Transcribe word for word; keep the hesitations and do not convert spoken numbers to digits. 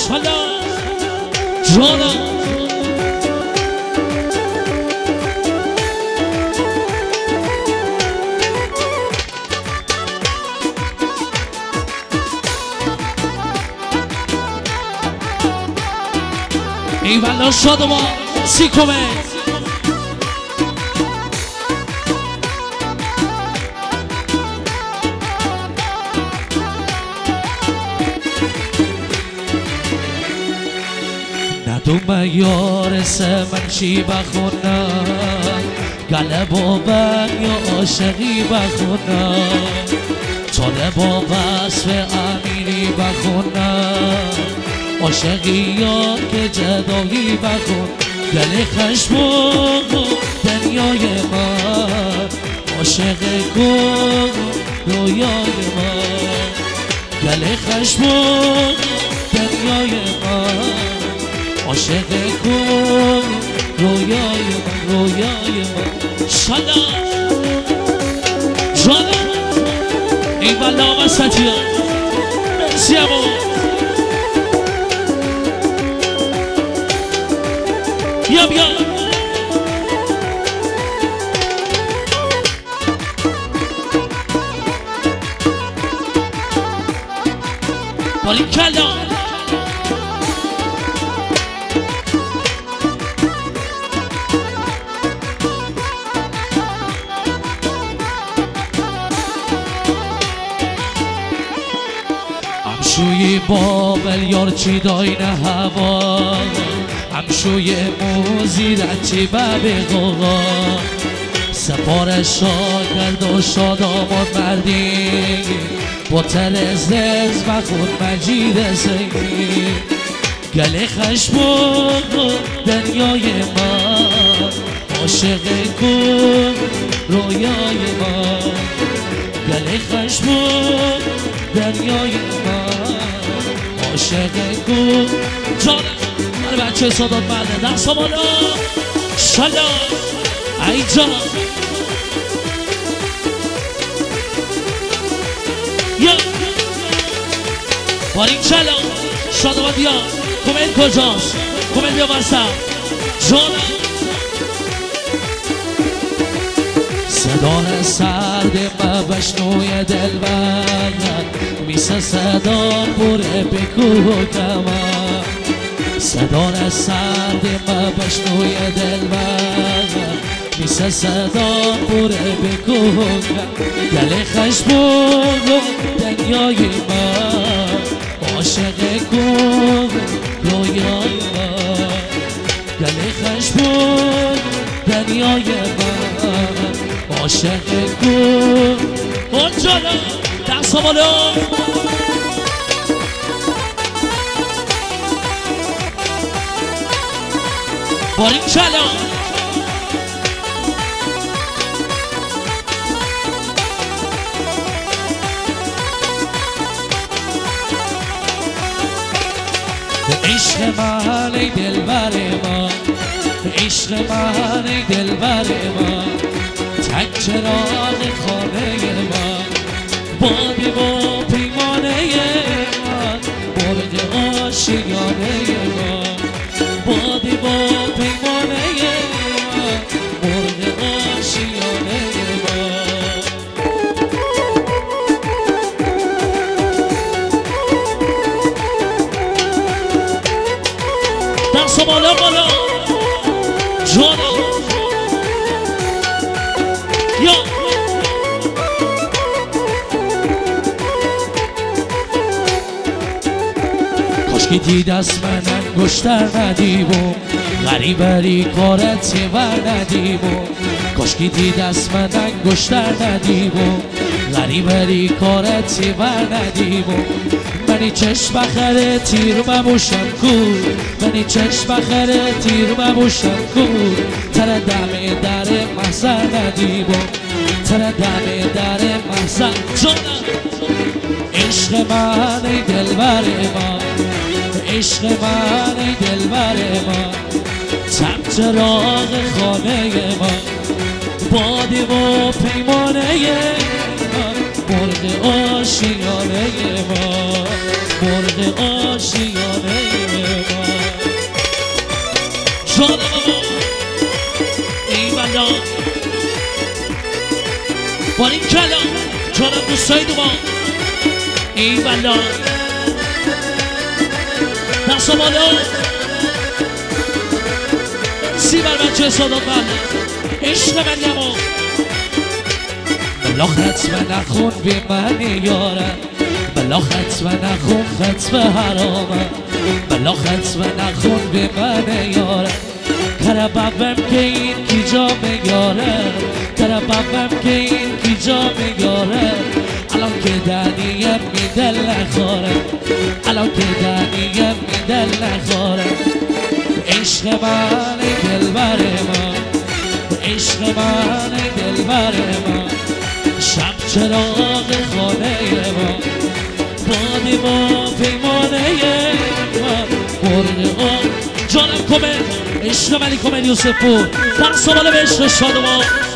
سلام جانم ایوالا شادمان سی کمه ندوم یارس من چی بخونم قلب و بم یا عاشقی بخونم طالب و وصف امیری بخونم عاشقی یا که جدایی بخون گل خشمون دنیای من عاشق کن رویای من گل خشمون دنیای من عاشق کن رویای من رویای من سلام جانم ایوالا وسطی ها مرسی امو بیا بیا بالی کلا همشوی بابل یار چی داین هوا همشوی موزی رچی بب غوغا سفارش ها کرد و شاد آماد مردی با تل زز و خود مجید زنگی گل خشمون دنیای من عاشق کن رویای من گل خشمون دنیای من عاشق کن جانم من بچه صدات مرده دست بالا سلام ای جان یا بارین سلام شادوان بیا کمنت کجاست کمنت بیا بستم جانم صدای سرد ما بشنوی دل بردن میسه صدا بوره بکو و کمان صدای سرد ما بشنوی دل بردن میسه صدا بوره بکو و کمان گل خشمون دنیای من عاشق کن رویای من گل خشمون دنیای من عاشق کن اونجالا دست بالا بارین چلا عشق من ای دلبر من عشق من ای دلبر من تک چراغ خانه من بادی و پیمانه من مرغ آشیانه من بادی و پیمانه من مرغ آشیانه من دست بالا بالا جانم یا کاشکی دید از من انگشتر ندیبم غریبری کارت ور ندیبم کاشکی دید از من انگشتر ندیبم غریبری کارت ور ندیبم منی چشم بخره تیر مموشم کور منی چشم بخره تیر مموشم کور تر دم در محضر ندیبم تر دم در محضر جانم عشق من ای دلبر من عشق من ای دلبر من تب چراغ خانه من بادی و پیمانه من مرغ آشیانه من مرغ آشیانه دوستای دوما ای والا دست و بالا سی بر بچه صداقت عشق من یما بلا ختم نخون بی من یارم بلا ختم نخون ختم حرامم بلا ختم نخون بی من یارم کربابم که این کی جا میاره کربابم که این کی جا میاره الان که دنیم میدل نخوره الان که دنیم میدل نخوره عشق من دلبر ما عشق من دلبر ما شب چراغ خانه ما بادی ما پیمانه ما برده ها جانم کمل عشق منی کمل یوسف پور در سواله به عشق شادمان